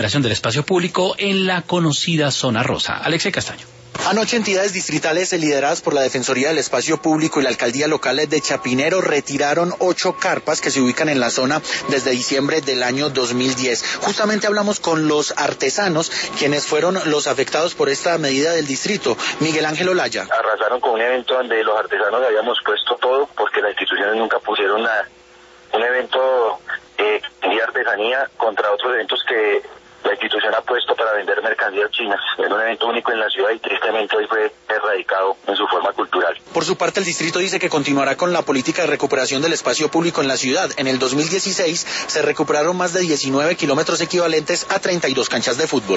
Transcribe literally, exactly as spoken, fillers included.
del espacio público en la conocida zona rosa. Alexia Castaño. Anoche entidades distritales lideradas por la Defensoría del Espacio Público y la Alcaldía Local de Chapinero retiraron ocho carpas que se ubican en la zona desde diciembre del año dos mil diez. Justamente hablamos con los artesanos, quienes fueron los afectados por esta medida del distrito. Miguel Ángel Olaya. Arrasaron con un evento donde los artesanos habíamos puesto todo porque las instituciones nunca pusieron nada. Un evento eh, de artesanía contra otros eventos que la institución ha puesto para vender mercancías chinas. Era un evento único en la ciudad y tristemente hoy fue erradicado en su forma cultural. Por su parte, el distrito dice que continuará con la política de recuperación del espacio público en la ciudad. En el dos mil dieciséis se recuperaron más de diecinueve kilómetros equivalentes a treinta y dos canchas de fútbol.